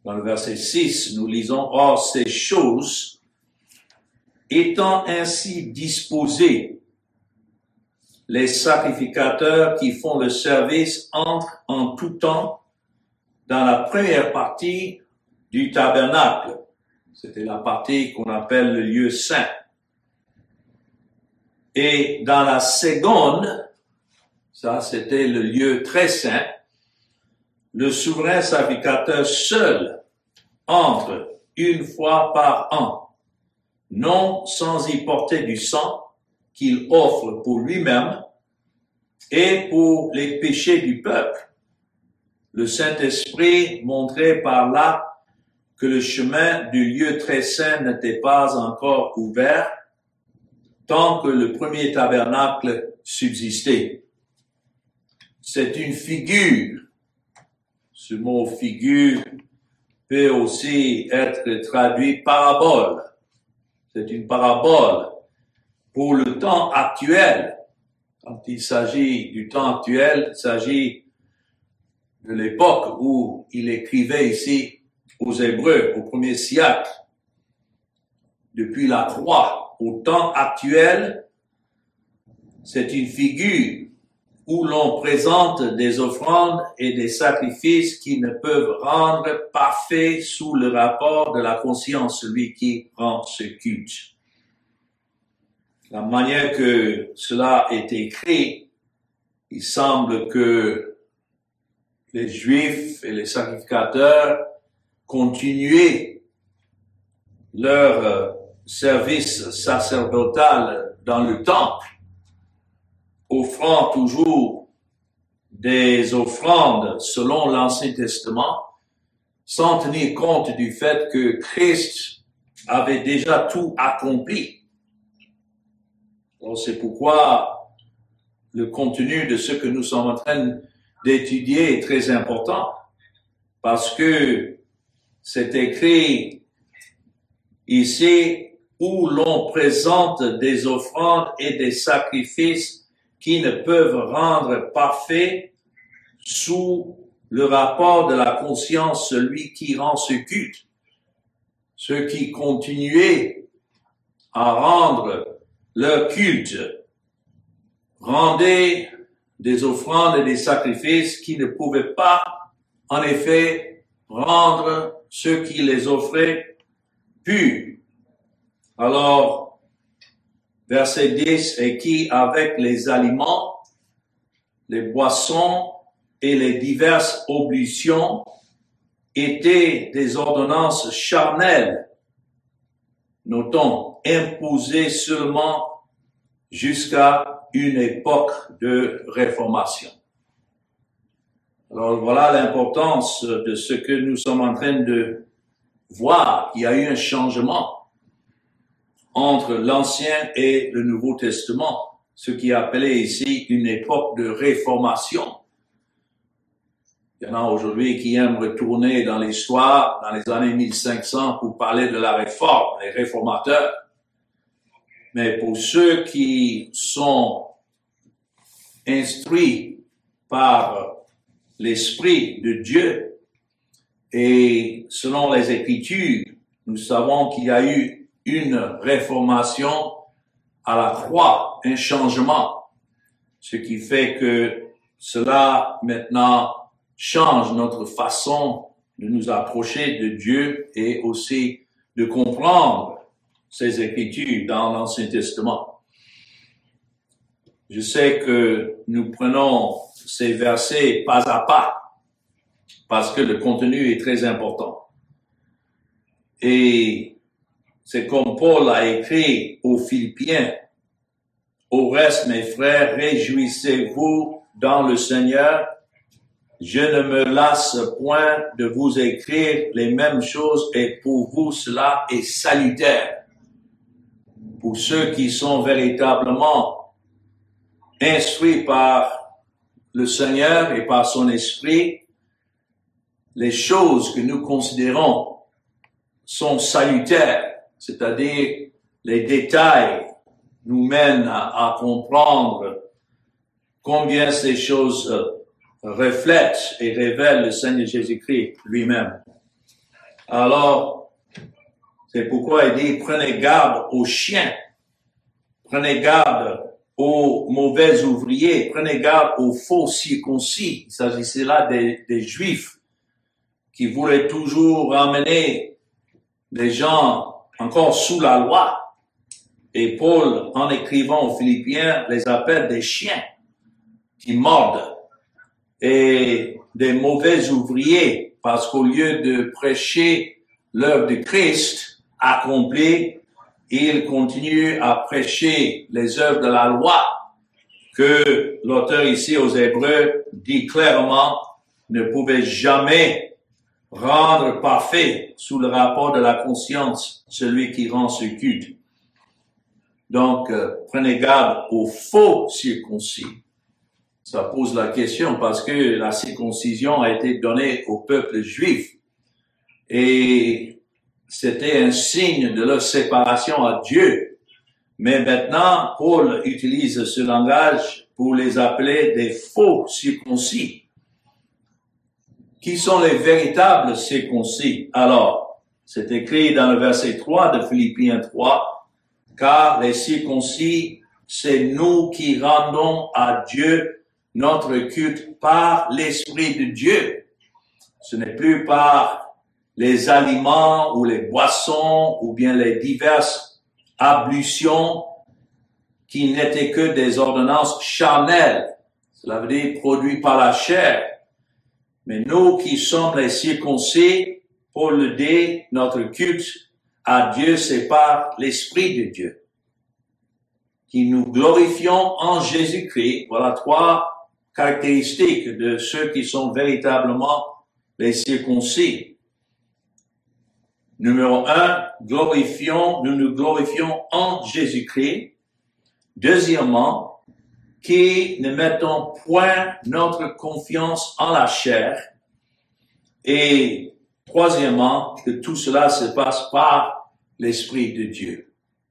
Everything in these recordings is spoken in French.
Dans le verset 6, nous lisons « Or, ces choses, étant ainsi disposées, les sacrificateurs qui font le service entrent en tout temps dans la première partie du tabernacle. » C'était la partie qu'on appelle le lieu saint. Et dans la seconde, ça c'était le lieu très saint, le souverain sacrificateur seul entre une fois par an, non sans y porter du sang qu'il offre pour lui-même et pour les péchés du peuple. Le Saint-Esprit montrait par là que le chemin du lieu très saint n'était pas encore ouvert tant que le premier tabernacle subsistait. C'est une figure. Ce mot figure peut aussi être traduit parabole. C'est une parabole pour le temps actuel. Quand il s'agit du temps actuel, il s'agit de l'époque où il écrivait ici aux Hébreux au 1er siècle. Depuis la croix au temps actuel, c'est une figure où l'on présente des offrandes et des sacrifices qui ne peuvent rendre parfait sous le rapport de la conscience celui qui rend ce culte. La manière que cela est écrit, il semble que les Juifs et les sacrificateurs continuaient leur service sacerdotal dans le temple, offrant toujours des offrandes selon l'Ancien Testament, sans tenir compte du fait que Christ avait déjà tout accompli. Donc c'est pourquoi le contenu de ce que nous sommes en train d'étudier est très important, parce que c'est écrit ici où l'on présente des offrandes et des sacrifices qui ne peuvent rendre parfait sous le rapport de la conscience celui qui rend ce culte. Ceux qui continuaient à rendre leur culte rendaient des offrandes et des sacrifices qui ne pouvaient pas, en effet, rendre ceux qui les offraient purs. Alors, verset 10, et qui, avec les aliments, les boissons et les diverses oblutions, étaient des ordonnances charnelles, notons, imposées seulement jusqu'à une époque de réformation. Alors voilà l'importance de ce que nous sommes en train de voir. Il y a eu un changement entre l'Ancien et le Nouveau Testament, ce qui est appelé ici une époque de réformation. Il y en a aujourd'hui qui aiment retourner dans l'histoire, dans les années 1500, pour parler de la réforme, les réformateurs. Mais pour ceux qui sont instruits par l'Esprit de Dieu et selon les Écritures, nous savons qu'il y a eu une réformation à la croix, un changement, ce qui fait que cela maintenant change notre façon de nous approcher de Dieu et aussi de comprendre ces Écritures dans l'Ancien Testament. Je sais que nous prenons ces versets pas à pas parce que le contenu est très important. Et c'est comme Paul a écrit aux Philippiens, « Au reste, mes frères, réjouissez-vous dans le Seigneur. Je ne me lasse point de vous écrire les mêmes choses et pour vous cela est salutaire. » Pour ceux qui sont véritablement instruits par le Seigneur et par son esprit, les choses que nous considérons sont salutaires. C'est-à-dire, les détails nous mènent à comprendre combien ces choses reflètent et révèlent le Seigneur Jésus-Christ lui-même. Alors, c'est pourquoi il dit, prenez garde aux chiens, prenez garde aux mauvais ouvriers, prenez garde aux faux circoncis. Il s'agissait là des Juifs qui voulaient toujours ramener des gens encore sous la loi. Et Paul, en écrivant aux Philippiens, les appelle des chiens qui mordent et des mauvais ouvriers, parce qu'au lieu de prêcher l'œuvre de Christ accomplie, ils continuent à prêcher les œuvres de la loi que l'auteur ici aux Hébreux dit clairement ne pouvait jamais rendre parfait sous le rapport de la conscience celui qui rend ce culte. Donc, prenez garde aux faux circoncis. Ça pose la question parce que la circoncision a été donnée au peuple juif et c'était un signe de leur séparation à Dieu. Mais maintenant, Paul utilise ce langage pour les appeler des faux circoncis. Qui sont les véritables circoncis? Alors, c'est écrit dans le verset 3 de Philippiens 3, car les circoncis, c'est nous qui rendons à Dieu notre culte par l'Esprit de Dieu. Ce n'est plus par les aliments ou les boissons ou bien les diverses ablutions qui n'étaient que des ordonnances charnelles. Cela veut dire produits par la chair. Mais nous qui sommes les circoncis, Paul le dit, notre culte à Dieu, c'est par l'Esprit de Dieu. Qui nous glorifions en Jésus-Christ. Voilà trois caractéristiques de ceux qui sont véritablement les circoncis. Numéro 1, nous nous glorifions en Jésus-Christ. Deuxièmement, qui ne mettons point notre confiance en la chair. Et troisièmement, que tout cela se passe par l'Esprit de Dieu.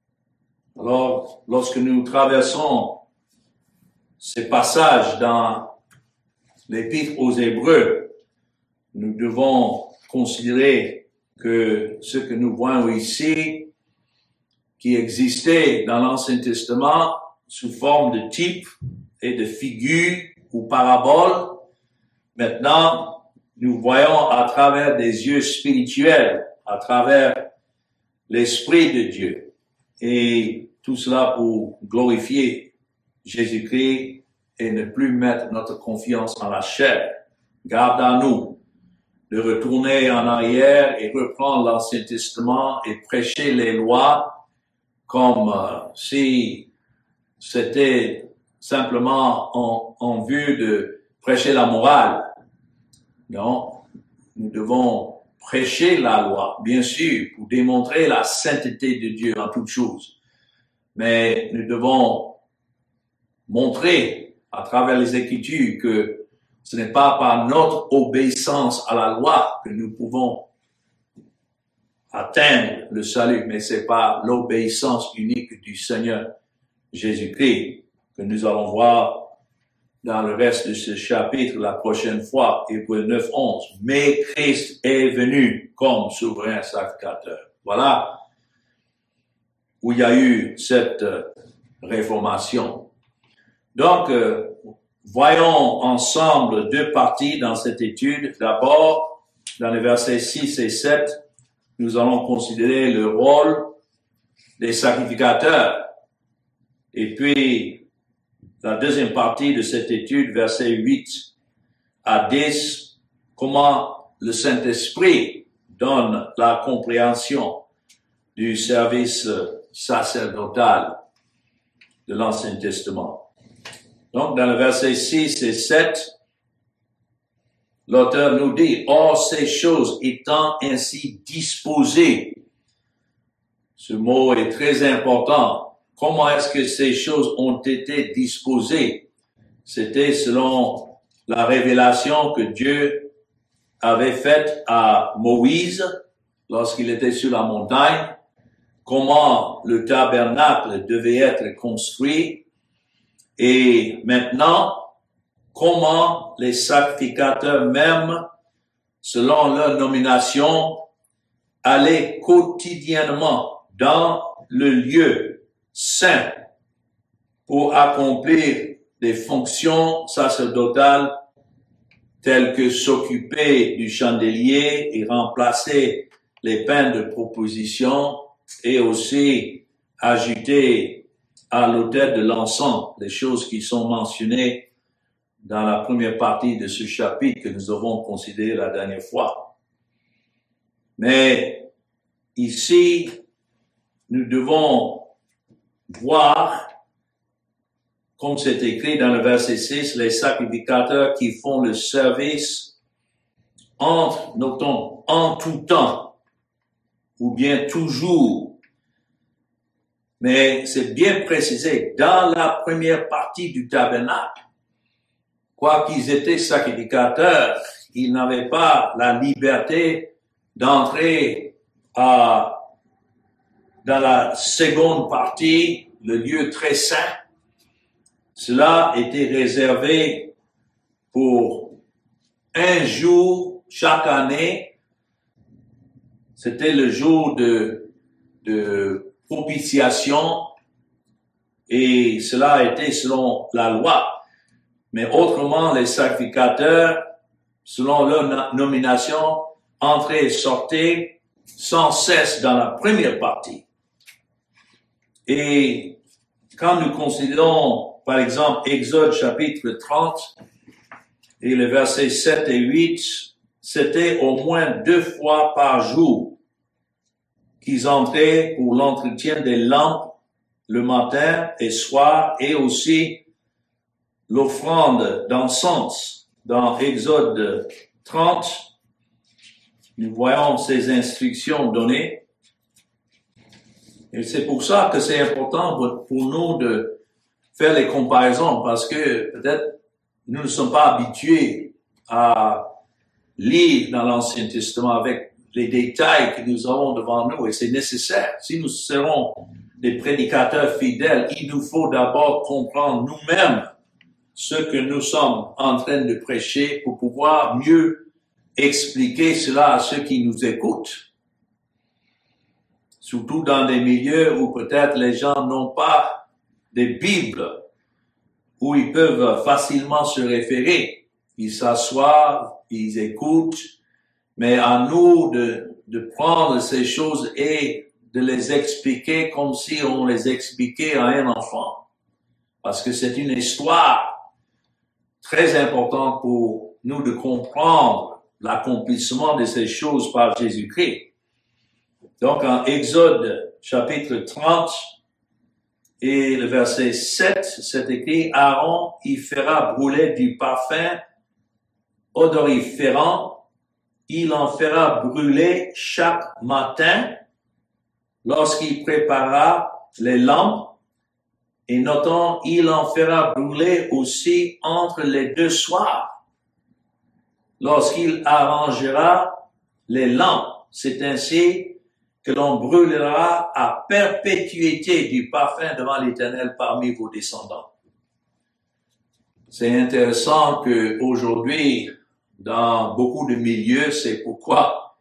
Alors, lorsque nous traversons ces passages dans l'Épître aux Hébreux, nous devons considérer que ce que nous voyons ici, qui existait dans l'Ancien Testament sous forme de type et de figure ou parabole, maintenant, nous voyons à travers des yeux spirituels, à travers l'Esprit de Dieu. Et tout cela pour glorifier Jésus-Christ et ne plus mettre notre confiance en la chair. Garde à nous de retourner en arrière et reprendre l'Ancien Testament et prêcher les lois comme si c'était simplement en vue de prêcher la morale. Non, nous devons prêcher la loi, bien sûr, pour démontrer la sainteté de Dieu en toutes choses. Mais nous devons montrer à travers les Écritures que ce n'est pas par notre obéissance à la loi que nous pouvons atteindre le salut, mais c'est par l'obéissance unique du Seigneur Jésus-Christ que nous allons voir dans le reste de ce chapitre la prochaine fois, Hébreux 9, 11. Mais Christ est venu comme souverain sacrificateur. Voilà où il y a eu cette réformation. Donc, voyons ensemble deux parties dans cette étude. D'abord, dans les versets 6 et 7, nous allons considérer le rôle des sacrificateurs. Et puis, la deuxième partie de cette étude, versets 8 à 10, comment le Saint-Esprit donne la compréhension du service sacerdotal de l'Ancien Testament. Donc, dans le verset 6 et 7, l'auteur nous dit, « Or, ces choses étant ainsi disposées », ce mot est très important. Comment est-ce que ces choses ont été disposées? C'était selon la révélation que Dieu avait faite à Moïse lorsqu'il était sur la montagne, comment le tabernacle devait être construit, et maintenant, comment les sacrificateurs même, selon leur nomination, allait quotidiennement dans le lieu saint pour accomplir des fonctions sacerdotales telles que s'occuper du chandelier et remplacer les pains de proposition et aussi ajouter à l'autel de l'encens les choses qui sont mentionnées dans la première partie de ce chapitre que nous avons considéré la dernière fois. Mais ici, nous devons voir, comme c'est écrit dans le verset 6, les sacrificateurs qui font le service notons, en tout temps, ou bien toujours. Mais c'est bien précisé, dans la première partie du tabernacle, quoiqu'ils étaient sacrificateurs, ils n'avaient pas la liberté d'entrer dans la seconde partie, le lieu très saint. Cela était réservé pour un jour chaque année. C'était le jour de propitiation et cela a été selon la loi. Mais autrement, les sacrificateurs, selon leur nomination, entraient et sortaient sans cesse dans la première partie. Et quand nous considérons, par exemple, Exode chapitre 30 et les versets 7 et 8, c'était au moins 2 fois par jour qu'ils entraient pour l'entretien des lampes le matin et soir et aussi l'offrande d'encens. Dans Exode 30, nous voyons ces instructions données. Et c'est pour ça que c'est important pour nous de faire les comparaisons, parce que peut-être nous ne sommes pas habitués à lire dans l'Ancien Testament avec les détails que nous avons devant nous, et c'est nécessaire. Si nous serons des prédicateurs fidèles, il nous faut d'abord comprendre nous-mêmes ce que nous sommes en train de prêcher pour pouvoir mieux expliquer cela à ceux qui nous écoutent. Surtout dans des milieux où peut-être les gens n'ont pas des Bibles, où ils peuvent facilement se référer. Ils s'assoient, ils écoutent, mais à nous de prendre ces choses et de les expliquer comme si on les expliquait à un enfant. Parce que c'est une histoire très importante pour nous de comprendre l'accomplissement de ces choses par Jésus-Christ. Donc, en Exode, chapitre 30, et le verset 7, c'est écrit, Aaron y fera brûler du parfum odoriférant, il en fera brûler chaque matin lorsqu'il préparera les lampes, et notons, il en fera brûler aussi entre les 2 soirs, lorsqu'il arrangera les lampes. C'est ainsi que l'on brûlera à perpétuité du parfum devant l'Éternel parmi vos descendants. C'est intéressant que aujourd'hui, dans beaucoup de milieux, c'est pourquoi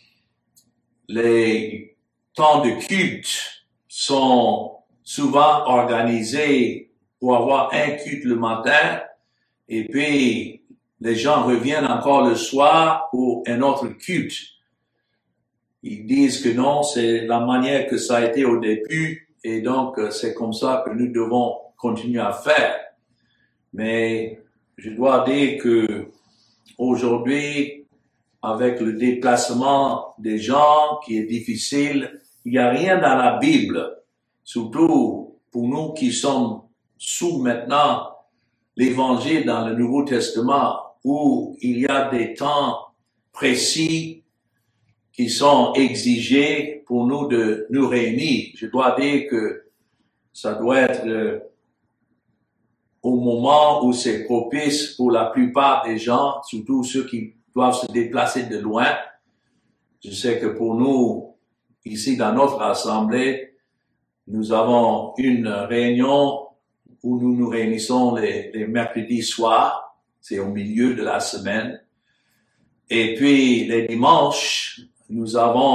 les temps de culte sont souvent organisés pour avoir un culte le matin et puis les gens reviennent encore le soir pour un autre culte. Ils disent que non, c'est la manière que ça a été au début et donc c'est comme ça que nous devons continuer à faire. Mais je dois dire que aujourd'hui, avec le déplacement des gens qui est difficile, il n'y a rien dans la Bible, surtout pour nous qui sommes sous maintenant l'Évangile dans le Nouveau Testament, où il y a des temps précis qui sont exigés pour nous de nous réunir. Je dois dire que ça doit être au moment où c'est propice pour la plupart des gens, surtout ceux qui doivent se déplacer de loin. Je sais que pour nous, ici dans notre assemblée, nous avons une réunion où nous nous réunissons les mercredis soirs, c'est au milieu de la semaine. Et puis les dimanches, nous avons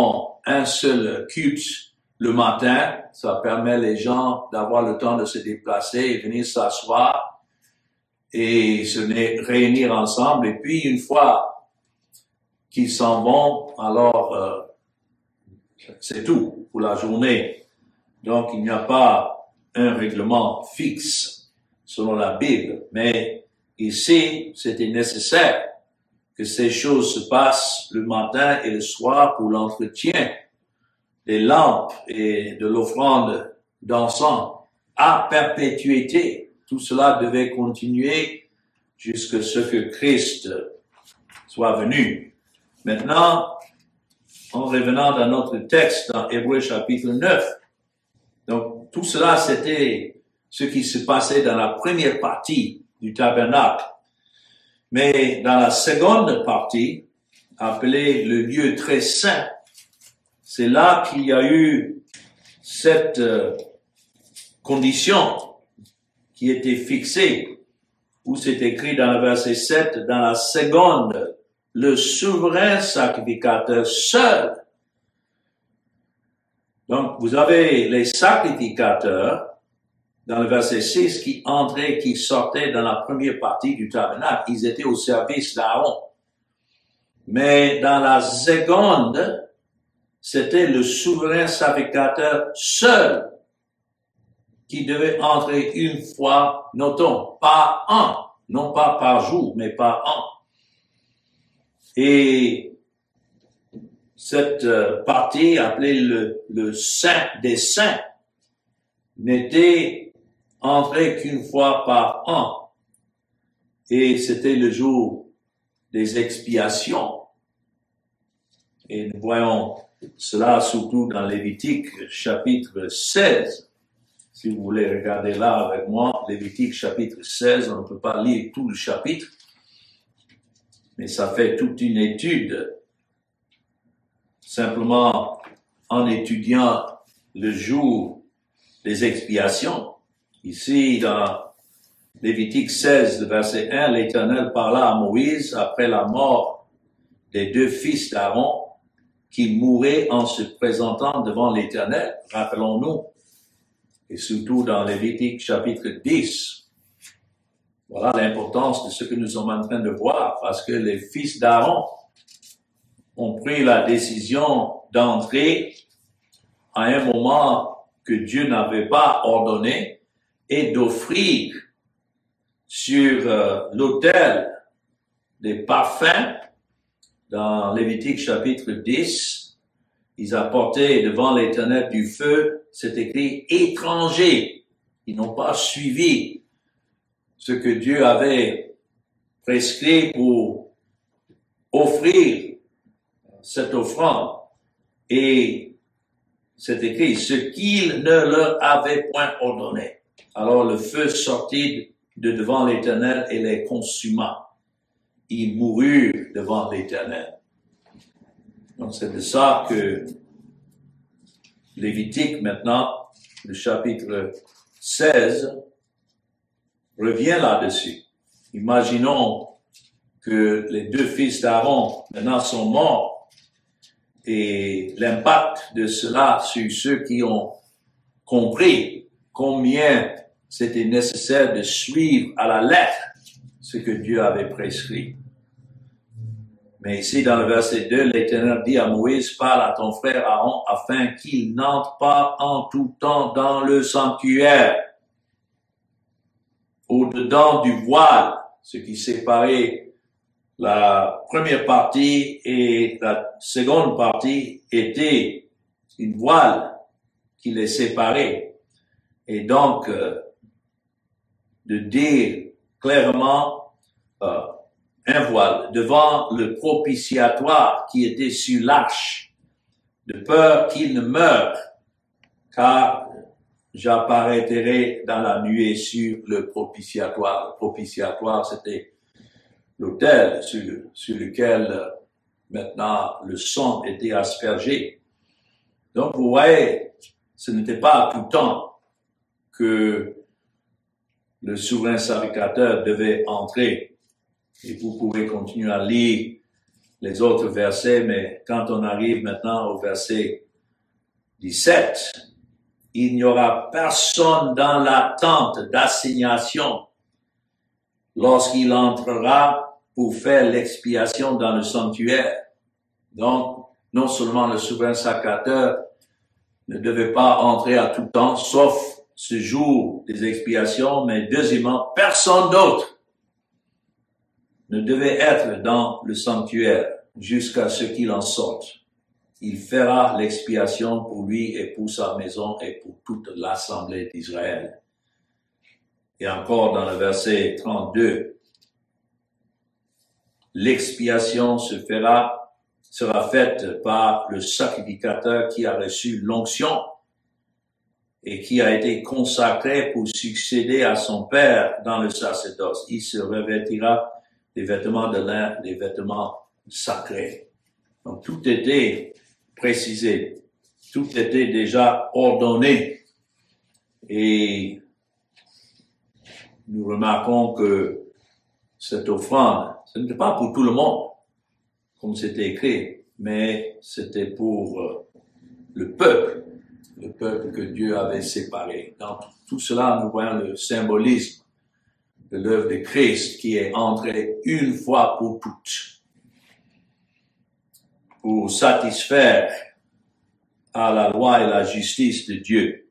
un seul culte le matin. Ça permet les gens d'avoir le temps de se déplacer et venir s'asseoir et se réunir ensemble. Et puis, une fois qu'ils s'en vont, alors c'est tout pour la journée. Donc, il n'y a pas un règlement fixe selon la Bible. Mais ici, c'était nécessaire que ces choses se passent le matin et le soir pour l'entretien des lampes et de l'offrande d'encens à perpétuité. Tout cela devait continuer jusqu'à ce que Christ soit venu. Maintenant, en revenant dans notre texte, dans Hébreux chapitre 9, donc tout cela, c'était ce qui se passait dans la première partie du tabernacle. Mais dans la seconde partie, appelée le lieu très saint, c'est là qu'il y a eu cette condition qui était fixée, où c'est écrit dans le verset 7, dans la seconde, le souverain sacrificateur seul. Donc, vous avez les sacrificateurs, dans le verset 6, qui entraient, qui sortaient dans la première partie du tabernacle. Ils étaient au service d'Aaron. Mais dans la seconde, c'était le souverain sacrificateur seul qui devait entrer une fois, notons, par an, non pas par jour, mais par an. Et cette partie, appelée le Saint des Saints, n'était entrée qu'une fois par an. Et c'était le jour des expiations. Et nous voyons cela surtout dans Lévitique chapitre 16. Si vous voulez regarder là avec moi, Lévitique chapitre 16, on ne peut pas lire tout le chapitre, mais ça fait toute une étude. Simplement, en étudiant le jour des expiations, ici dans Lévitique 16, le verset 1, l'Éternel parla à Moïse après la mort des deux fils d'Aaron qui mouraient en se présentant devant l'Éternel, rappelons-nous, et surtout dans Lévitique chapitre 10. Voilà l'importance de ce que nous sommes en train de voir, parce que les fils d'Aaron ont pris la décision d'entrer à un moment que Dieu n'avait pas ordonné et d'offrir sur l'autel des parfums. Dans Lévitique chapitre 10, ils apportaient devant l'Éternel du feu, c'est écrit étrangers. Ils n'ont pas suivi ce que Dieu avait prescrit pour offrir cette offrande. Et c'est écrit, ce qu'il ne leur avait point ordonné. Alors le feu sortit de devant l'Éternel et les consuma. Ils moururent devant l'Éternel. Donc c'est de ça que Lévitique maintenant, le chapitre 16, revient là-dessus. Imaginons que les deux fils d'Aaron maintenant sont morts et l'impact de cela sur ceux qui ont compris combien c'était nécessaire de suivre à la lettre ce que Dieu avait prescrit. Mais ici, dans le verset 2, l'Éternel dit à Moïse, parle à ton frère Aaron afin qu'il n'entre pas en tout temps dans le sanctuaire, au-dedans du voile, ce qui séparait la première partie et la seconde partie était une voile qui les séparait. Et donc, de dire clairement un voile devant le propitiatoire qui était sur l'arche, de peur qu'il ne meure, car j'apparaîtrai dans la nuée sur le propitiatoire. Le propitiatoire, c'était l'autel sur lequel maintenant le sang était aspergé. Donc, vous voyez, ce n'était pas à tout temps que le souverain sacrificateur devait entrer. Et vous pouvez continuer à lire les autres versets, mais quand on arrive maintenant au verset 17, il n'y aura personne dans la tente d'assignation lorsqu'il entrera pour faire l'expiation dans le sanctuaire. Donc, non seulement le souverain sacrificateur ne devait pas entrer à tout temps, sauf ce jour des expiations, mais deuxièmement, personne d'autre ne devait être dans le sanctuaire jusqu'à ce qu'il en sorte. Il fera l'expiation pour lui et pour sa maison et pour toute l'assemblée d'Israël. Et encore dans le verset 32, l'expiation sera faite par le sacrificateur qui a reçu l'onction et qui a été consacré pour succéder à son père dans le sacerdoce. Il se revêtira des vêtements de lin, des vêtements sacrés. Donc tout était précisé, tout était déjà ordonné. Et nous remarquons que cette offrande, ce n'était pas pour tout le monde, comme c'était écrit, mais c'était pour le peuple que Dieu avait séparé. Dans tout cela, nous voyons le symbolisme de l'œuvre de Christ qui est entrée une fois pour toutes, pour satisfaire à la loi et la justice de Dieu.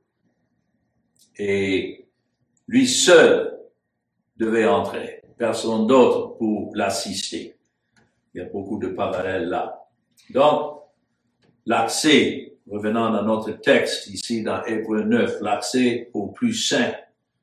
Et lui seul devait entrer, personne d'autre pour l'assister. Il y a beaucoup de parallèles là. Donc, l'accès, revenant dans notre texte ici dans Hébreux 9, l'accès au plus saint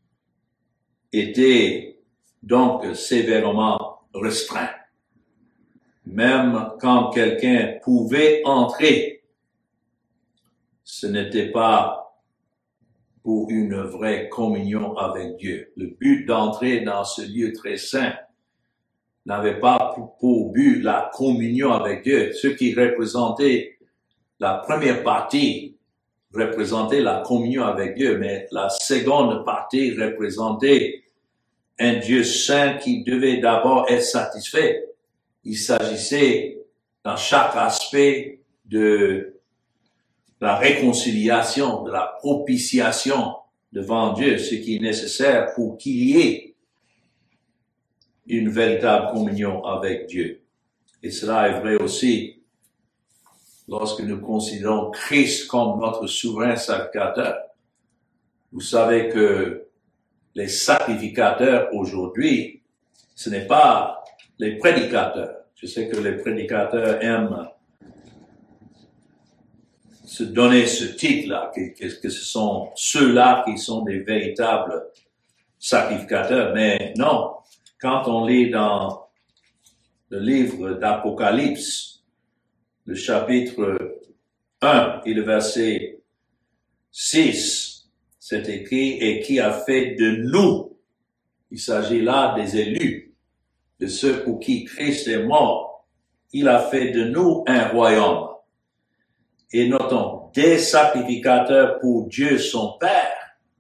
était donc sévèrement restreint. Même quand quelqu'un pouvait entrer, ce n'était pas pour une vraie communion avec Dieu. Le but d'entrer dans ce lieu très saint n'avait pas pour but la communion avec Dieu. Ce qui représentait la première partie représentait la communion avec Dieu, mais la seconde partie représentait un Dieu saint qui devait d'abord être satisfait. Il s'agissait dans chaque aspect de la réconciliation, de la propitiation devant Dieu, ce qui est nécessaire pour qu'il y ait une véritable communion avec Dieu. Et cela est vrai aussi lorsque nous considérons Christ comme notre souverain sacrificateur. Vous savez que les sacrificateurs aujourd'hui, ce n'est pas les prédicateurs. Je sais que les prédicateurs aiment se donner ce titre-là, que ce sont ceux-là qui sont des véritables sacrificateurs. Mais non, quand on lit dans le livre d'Apocalypse, le chapitre 1 et le verset 6, c'est écrit, et qui a fait de nous, il s'agit là des élus, de ceux pour qui Christ est mort, il a fait de nous un royaume. Et notons, des sacrificateurs pour Dieu son Père.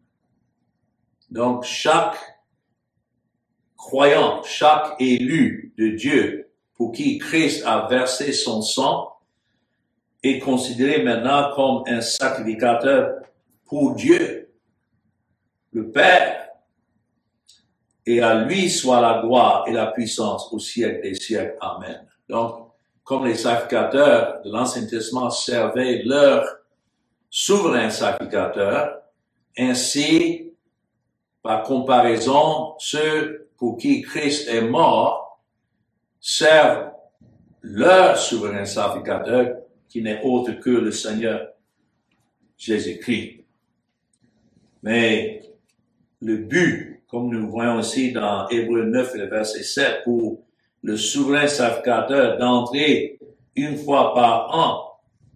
Donc chaque croyant, chaque élu de Dieu pour qui Christ a versé son sang est considéré maintenant comme un sacrificateur pour Dieu, le Père. Et à lui soit la gloire et la puissance au siècle des siècles. Amen. Donc, comme les sacrificateurs de l'Ancien Testament servaient leur souverain sacrificateur, ainsi, par comparaison, ceux pour qui Christ est mort servent leur souverain sacrificateur qui n'est autre que le Seigneur Jésus-Christ. Mais le but, comme nous voyons aussi dans Hébreux 9 et le verset 7, pour le souverain sacrificateur d'entrer une fois par an,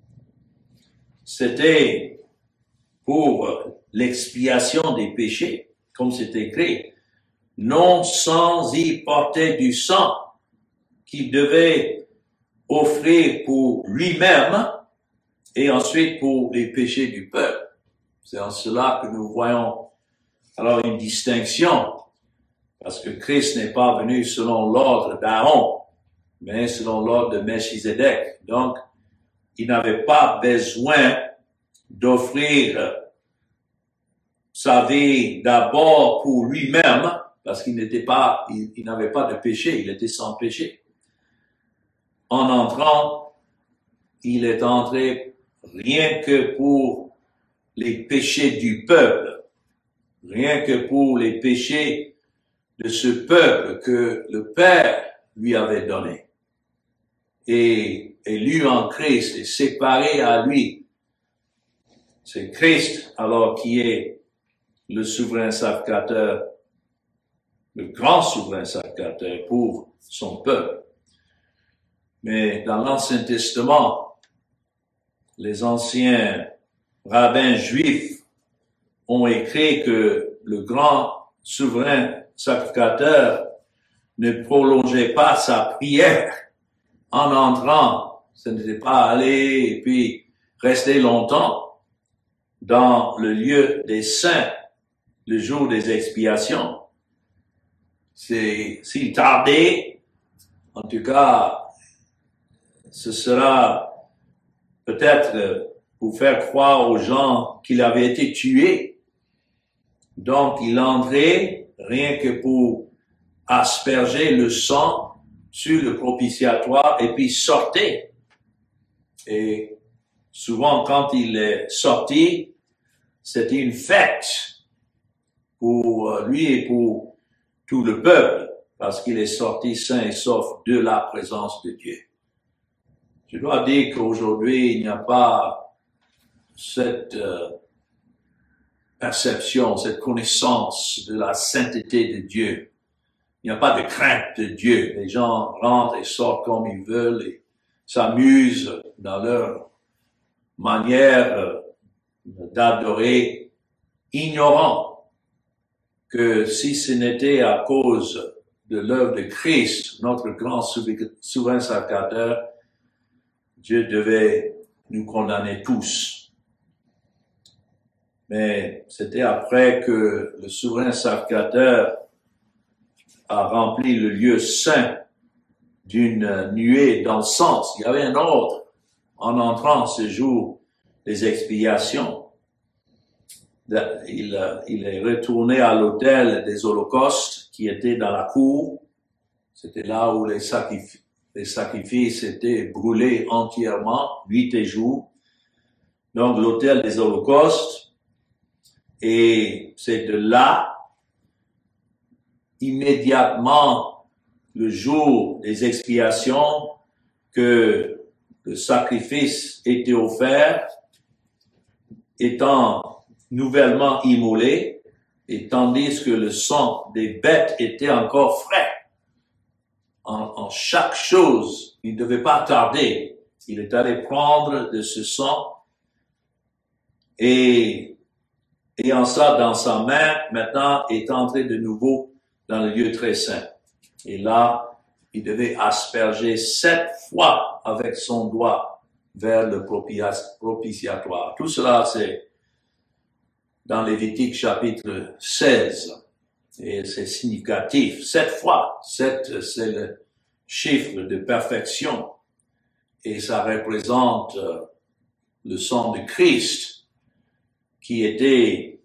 c'était pour l'expiation des péchés, comme c'est écrit, non sans y porter du sang qu'il devait offrir pour lui-même et ensuite pour les péchés du peuple. C'est en cela que nous voyons alors une distinction, parce que Christ n'est pas venu selon l'ordre d'Aaron, mais selon l'ordre de Melchizedek. Donc, il n'avait pas besoin d'offrir sa vie d'abord pour lui-même, parce qu'il n'avait pas de péché, il était sans péché. En entrant, il est entré rien que pour les péchés du peuple, rien que pour les péchés de ce peuple que le Père lui avait donné. Et élu en Christ et séparé à lui. C'est Christ alors qui est le souverain sacrificateur, le grand souverain sacrificateur pour son peuple. Mais dans l'Ancien Testament, les anciens rabbins juifs ont écrit que le grand souverain sacrificateur ne prolongeait pas sa prière en entrant. Ce n'était pas aller et puis rester longtemps dans le lieu des saints le jour des expiations. S'il tardait, en tout cas, ce sera peut-être pour faire croire aux gens qu'il avait été tué. Donc, il entrait rien que pour asperger le sang sur le propitiatoire et puis sortait. Et souvent, quand il est sorti, c'était une fête pour lui et pour tout le peuple, parce qu'il est sorti sain et sauf de la présence de Dieu. Je dois dire qu'aujourd'hui, il n'y a pas cette perception, cette connaissance de la sainteté de Dieu. Il n'y a pas de crainte de Dieu. Les gens rentrent et sortent comme ils veulent et s'amusent dans leur manière d'adorer, ignorant que si ce n'était à cause de l'œuvre de Christ, notre grand souverain sacrificateur, Dieu devait nous condamner tous. Mais c'était après que le souverain sacrificateur a rempli le lieu saint d'une nuée d'encens. Il y avait un ordre en entrant ce jour des expiations. Il est retourné à l'autel des holocaustes qui était dans la cour. C'était là où les sacrifices étaient brûlés entièrement, nuit et jour. Donc l'autel des holocaustes. Et c'est de là, immédiatement, le jour des expiations, que le sacrifice était offert, étant nouvellement immolé, et tandis que le sang des bêtes était encore frais. En chaque chose, il ne devait pas tarder. Il est allé prendre de ce sang et ayant ça dans sa main, maintenant est entré de nouveau dans le lieu très saint. Et là, il devait asperger 7 fois avec son doigt vers le propitiatoire. Tout cela, c'est dans Lévitique chapitre 16. Et c'est significatif. 7 fois. 7, c'est le chiffre de perfection. Et ça représente le sang de Christ qui était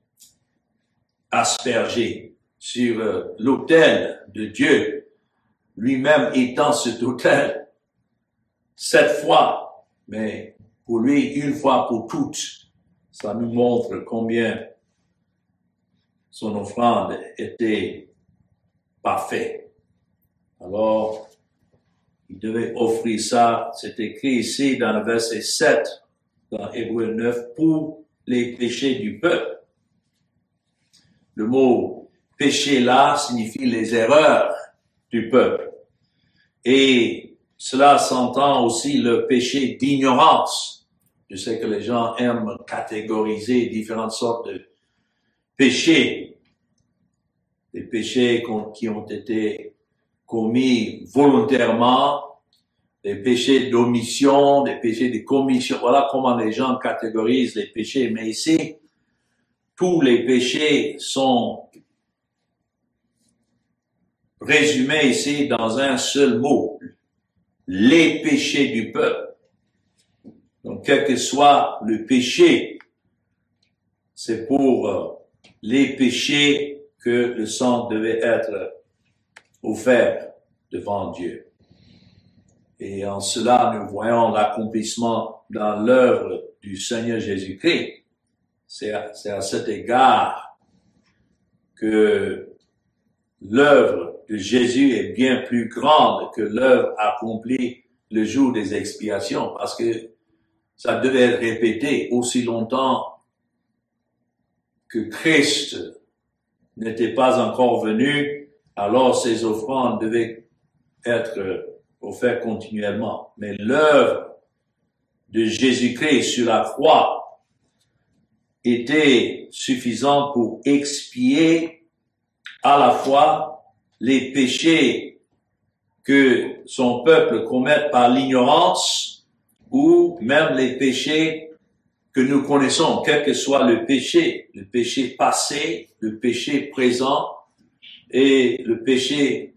aspergé sur l'autel de Dieu, lui-même étant cet autel 7 fois, mais pour lui, une fois pour toutes. Ça nous montre combien son offrande était parfaite. Alors, il devait offrir ça, c'est écrit ici dans le verset 7, dans Hébreux 9, pour les péchés du peuple. Le mot péché là signifie les erreurs du peuple. Et cela s'entend aussi le péché d'ignorance. Je sais que les gens aiment catégoriser différentes sortes de péchés. Des péchés qui ont été commis volontairement, des péchés d'omission, des péchés de commission. Voilà comment les gens catégorisent les péchés. Mais ici, tous les péchés sont résumés ici dans un seul mot, les péchés du peuple. Donc, quel que soit le péché, c'est pour les péchés que le sang devait être offert devant Dieu. Et en cela, nous voyons l'accomplissement dans l'œuvre du Seigneur Jésus-Christ. C'est à cet égard que l'œuvre de Jésus est bien plus grande que l'œuvre accomplie le jour des expiations, parce que ça devait être répété aussi longtemps que Christ n'était pas encore venu, alors ces offrandes devaient être offertes continuellement. Mais l'œuvre de Jésus-Christ sur la croix était suffisante pour expier à la fois les péchés que son peuple commet par l'ignorance ou même les péchés que nous connaissons, quel que soit le péché passé, le péché présent et le péché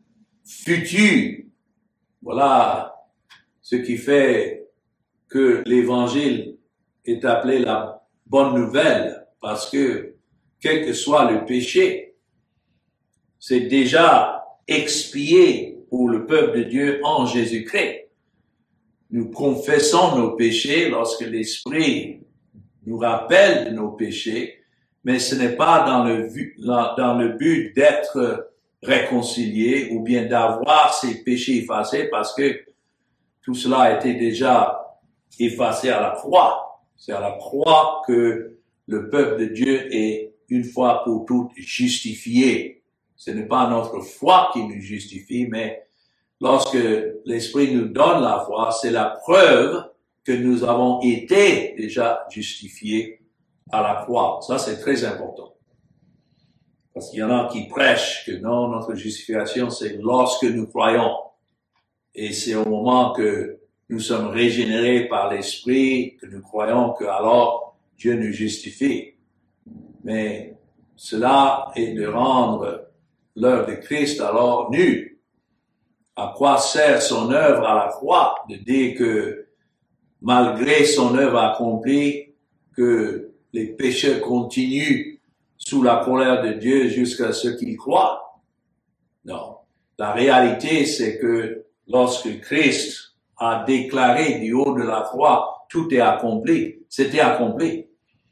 futur. Voilà ce qui fait que l'évangile est appelé la bonne nouvelle, parce que quel que soit le péché, c'est déjà expié pour le peuple de Dieu en Jésus-Christ. Nous confessons nos péchés lorsque l'Esprit nous rappelle de nos péchés, mais ce n'est pas dans le but d'être réconcilié ou bien d'avoir ses péchés effacés, parce que tout cela a été déjà effacé à la croix. C'est à la croix que le peuple de Dieu est une fois pour toutes justifié. Ce n'est pas notre foi qui nous justifie, mais lorsque l'Esprit nous donne la foi, c'est la preuve que nous avons été déjà justifiés à la croix. Ça, c'est très important. Parce qu'il y en a qui prêchent que non, notre justification, c'est lorsque nous croyons. Et c'est au moment que nous sommes régénérés par l'Esprit que nous croyons que alors Dieu nous justifie. Mais cela est de rendre l'œuvre de Christ alors nulle. À quoi sert son œuvre à la croix? De dire que malgré son œuvre accomplie, que les pécheurs continuent sous la colère de Dieu jusqu'à ce qu'ils croient? Non. La réalité, c'est que lorsque Christ a déclaré du haut de la croix, tout est accompli, c'était accompli.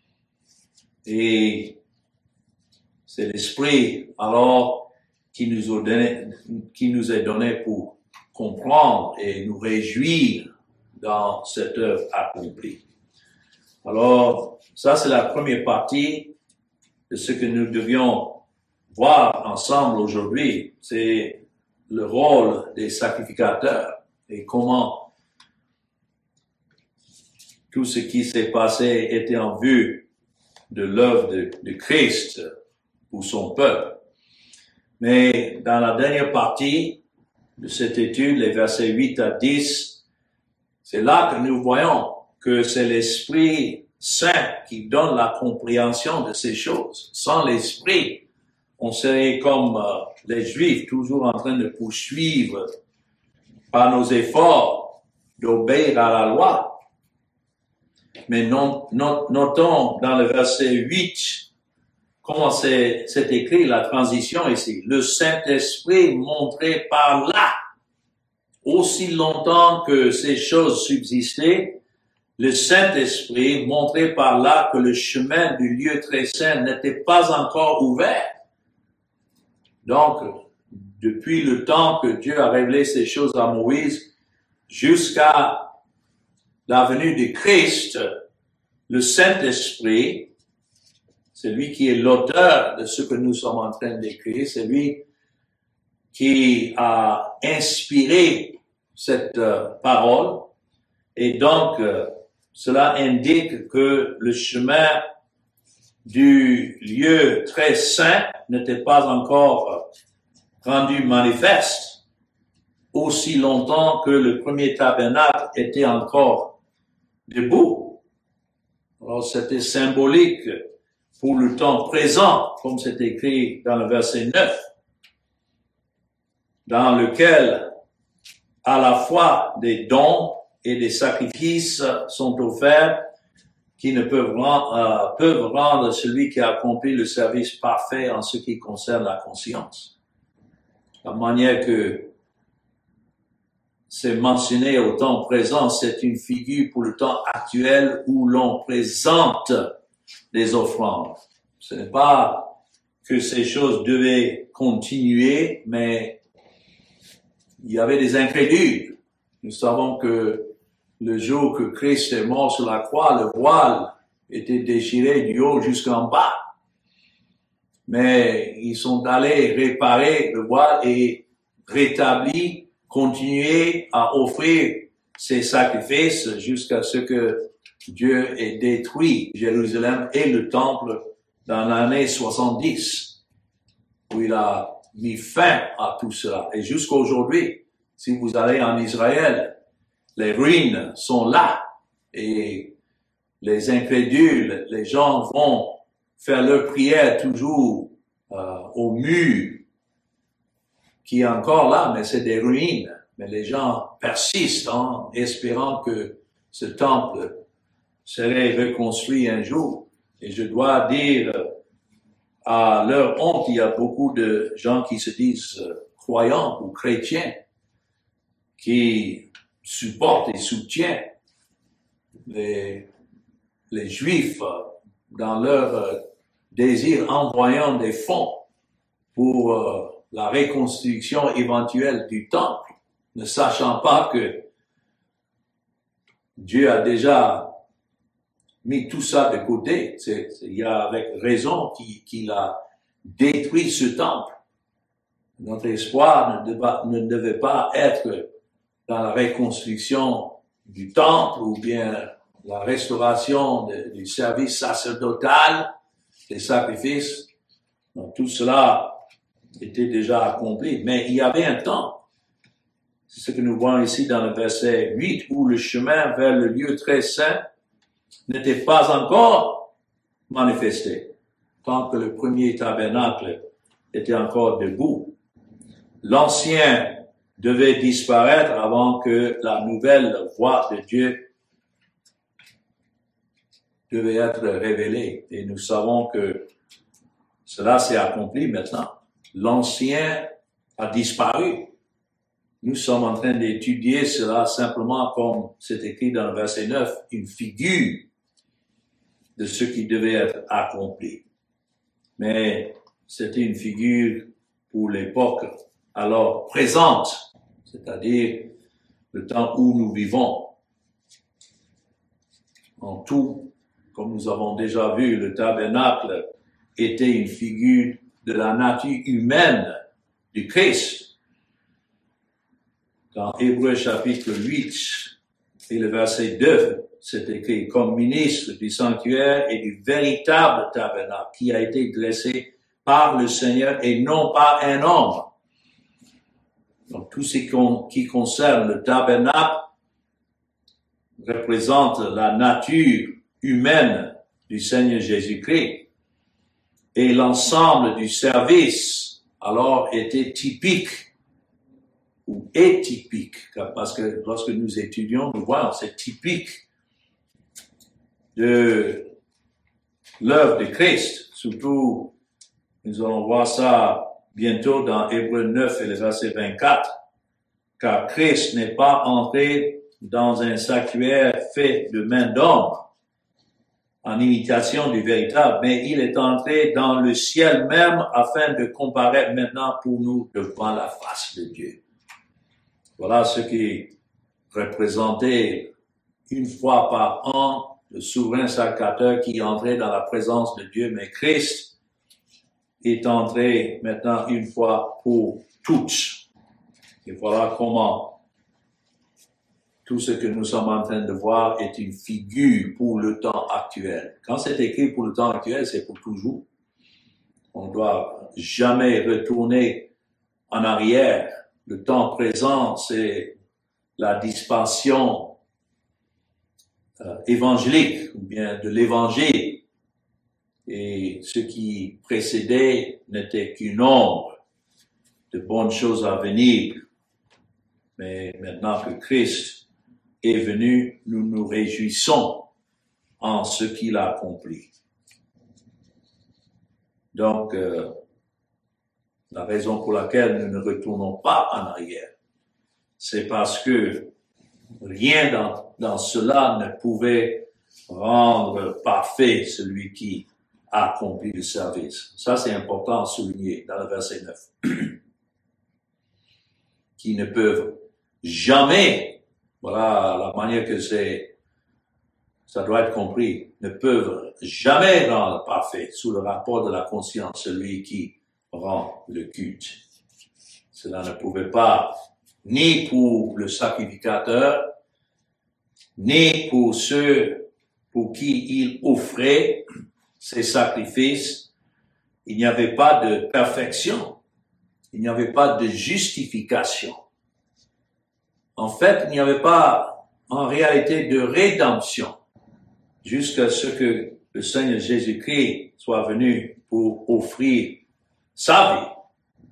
Et c'est l'Esprit alors qui nous est donné pour comprendre et nous réjouir dans cette œuvre accomplie. Alors, ça c'est la première partie de ce que nous devions voir ensemble aujourd'hui. C'est le rôle des sacrificateurs et comment tout ce qui s'est passé était en vue de l'œuvre de Christ pour son peuple. Mais dans la dernière partie de cette étude, les versets 8 à 10, c'est là que nous voyons que c'est l'Esprit Saint qui donne la compréhension de ces choses. Sans l'Esprit, on serait comme les Juifs, toujours en train de poursuivre par nos efforts d'obéir à la loi. Mais notons dans le verset 8 comment c'est écrit la transition ici. Le Saint-Esprit montré par là, aussi longtemps que ces choses subsistaient, le Saint-Esprit montrait par là que le chemin du lieu très saint n'était pas encore ouvert. Donc, depuis le temps que Dieu a révélé ces choses à Moïse, jusqu'à la venue de Christ, le Saint-Esprit, c'est lui qui est l'auteur de ce que nous sommes en train d'écrire, c'est lui qui a inspiré cette parole, et donc cela indique que le chemin du lieu très saint n'était pas encore rendu manifeste aussi longtemps que le premier tabernacle était encore debout. Alors c'était symbolique pour le temps présent, comme c'est écrit dans le verset 9, dans lequel à la fois des dons et des sacrifices sont offerts qui ne peuvent rendre celui qui a accompli le service parfait en ce qui concerne la conscience. La manière que c'est mentionné au temps présent, c'est une figure pour le temps actuel où l'on présente les offrandes. Ce n'est pas que ces choses devaient continuer, mais il y avait des incrédules. Nous savons que le jour que Christ est mort sur la croix, le voile était déchiré du haut jusqu'en bas. Mais ils sont allés réparer le voile et rétablir, continuer à offrir ces sacrifices jusqu'à ce que Dieu ait détruit Jérusalem et le temple dans l'année 70, où il a mis fin à tout cela. Et jusqu'à aujourd'hui, si vous allez en Israël, les ruines sont là et les incrédules, les gens vont faire leur prière toujours au mur qui est encore là, mais c'est des ruines. Mais les gens persistent en espérant que ce temple serait reconstruit un jour. Et je dois dire, à leur honte, il y a beaucoup de gens qui se disent croyants ou chrétiens qui supportent et soutiennent les Juifs dans leur désir envoyant des fonds pour la reconstruction éventuelle du temple, ne sachant pas que Dieu a déjà mis tout ça de côté. Il y a avec raison qu'il a détruit ce temple. Notre espoir ne devait pas être dans la reconstruction du temple ou bien la restauration du service sacerdotal, des sacrifices. Donc, tout cela était déjà accompli. Mais il y avait un temps, c'est ce que nous voyons ici dans le verset 8, où le chemin vers le lieu très saint n'était pas encore manifesté, tant que le premier tabernacle était encore debout. L'ancien devait disparaître avant que la nouvelle voie de Dieu devait être révélée. Et nous savons que cela s'est accompli maintenant. L'ancien a disparu. Nous sommes en train d'étudier cela simplement comme c'est écrit dans le verset 9, une figure de ce qui devait être accompli. Mais c'était une figure pour l'époque alors présente, c'est-à-dire le temps où nous vivons. En tout, comme nous avons déjà vu, le tabernacle était une figure de la nature humaine du Christ. Dans Hébreux chapitre 8 et le verset 2, c'est écrit, comme ministre du sanctuaire et du véritable tabernacle qui a été dressé par le Seigneur et non par un homme. Donc tout ce qui concerne le tabernacle représente la nature humaine du Seigneur Jésus-Christ. Et l'ensemble du service, alors, était typique, ou est typique, parce que lorsque nous étudions, nous voyons, c'est typique de l'œuvre de Christ. Surtout, nous allons voir ça bientôt dans Hébreux 9 et le verset 24, car Christ n'est pas entré dans un sanctuaire fait de main d'homme, en imitation du véritable, mais il est entré dans le ciel même afin de comparaître maintenant pour nous devant la face de Dieu. Voilà ce qui représentait une fois par an le souverain sacrificateur qui entrait dans la présence de Dieu, mais Christ est entré maintenant une fois pour toutes. Et voilà comment tout ce que nous sommes en train de voir est une figure pour le temps actuel. Quand c'est écrit pour le temps actuel, c'est pour toujours. On ne doit jamais retourner en arrière. Le temps présent, c'est la dispensation évangélique ou bien de l'évangile. Et ce qui précédait n'était qu'une ombre de bonnes choses à venir. Mais maintenant que Christ est venu, nous nous réjouissons en ce qu'il a accompli. Donc, la raison pour laquelle nous ne retournons pas en arrière, c'est parce que rien dans cela ne pouvait rendre parfait celui qui a accompli le service. Ça, c'est important à souligner dans le verset 9. Qui ne peuvent jamais, voilà la manière que ça doit être compris, ne peuvent jamais rendre parfait sous le rapport de la conscience celui qui rend le culte. Cela ne pouvait pas, ni pour le sacrificateur, ni pour ceux pour qui il offrait ses sacrifices. Il n'y avait pas de perfection. Il n'y avait pas de justification. En fait, il n'y avait pas en réalité de rédemption jusqu'à ce que le Seigneur Jésus-Christ soit venu pour offrir sa vie.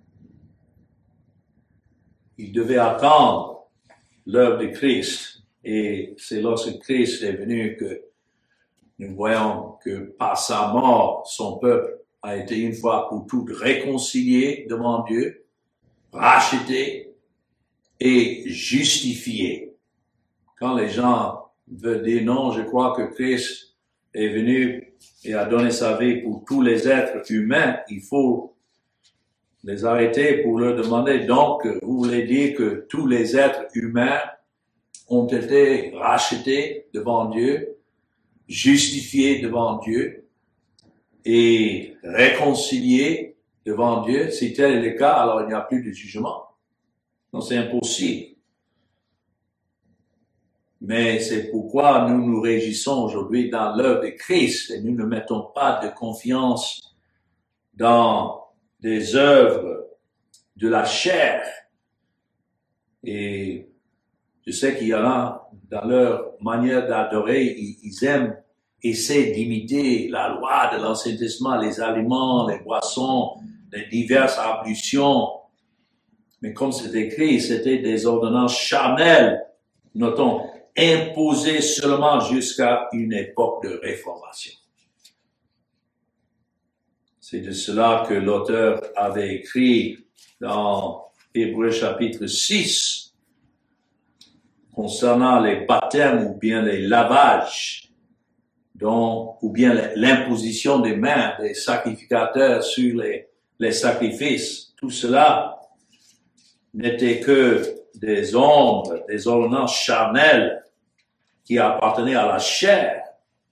Il devait attendre l'œuvre de Christ. Et c'est lorsque Christ est venu que nous voyons que par sa mort, son peuple a été une fois pour toutes réconcilié devant Dieu, racheté et justifié. Quand les gens veulent dire non, je crois que Christ est venu et a donné sa vie pour tous les êtres humains, il faut les arrêter pour leur demander, donc, vous voulez dire que tous les êtres humains ont été rachetés devant Dieu, justifiés devant Dieu, et réconcilié devant Dieu? Si tel est le cas, alors il n'y a plus de jugement. Non, c'est impossible. Mais c'est pourquoi nous nous réjouissons aujourd'hui dans l'œuvre de Christ et nous ne mettons pas de confiance dans des œuvres de la chair. Et je sais qu'il y en a dans leur manière d'adorer, ils aiment essaie d'imiter la loi de l'Ancien Testament, les aliments, les boissons, les diverses ablutions. Mais comme c'est écrit, c'était des ordonnances charnelles, notons, imposées seulement jusqu'à une époque de réformation. C'est de cela que l'auteur avait écrit dans Hébreux chapitre 6, concernant les baptêmes ou bien les lavages, ou bien l'imposition des mains des sacrificateurs sur les sacrifices. Tout cela n'était que des ombres, des ordonnances charnelles qui appartenaient à la chair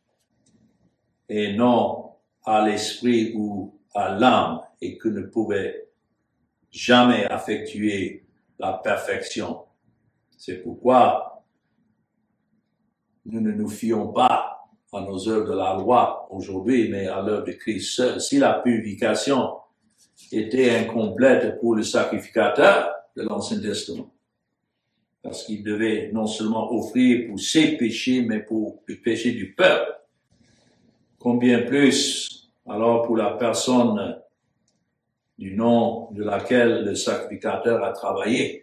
et non à l'esprit ou à l'âme et que ne pouvaient jamais effectuer la perfection. C'est pourquoi nous ne nous fions pas à nos œuvres de la loi aujourd'hui, mais à l'œuvre de Christ seul. Si la purification était incomplète pour le sacrificateur de l'Ancien Testament, parce qu'il devait non seulement offrir pour ses péchés, mais pour le péché du peuple, combien plus alors pour la personne du nom de laquelle le sacrificateur a travaillé.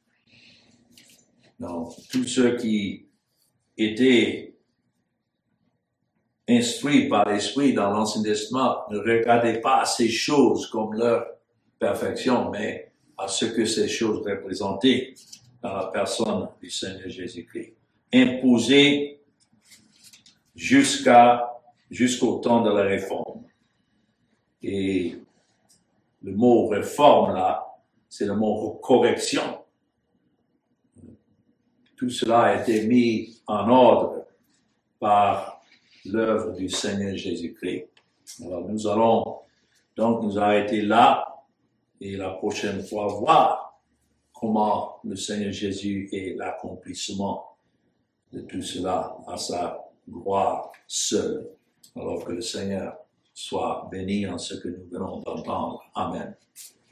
Donc, tous ceux qui étaient instruits par l'Esprit dans l'Ancien Testament ne regardaient pas à ces choses comme leur perfection, mais à ce que ces choses représentaient dans la personne du Seigneur Jésus-Christ. Imposé jusqu'au temps de la réforme. Et le mot réforme là, c'est le mot correction. Tout cela a été mis en ordre par l'œuvre du Seigneur Jésus-Christ. Alors nous allons donc nous arrêter là et la prochaine fois voir comment le Seigneur Jésus est l'accomplissement de tout cela à sa gloire seule. Alors que le Seigneur soit béni en ce que nous venons d'entendre. Amen.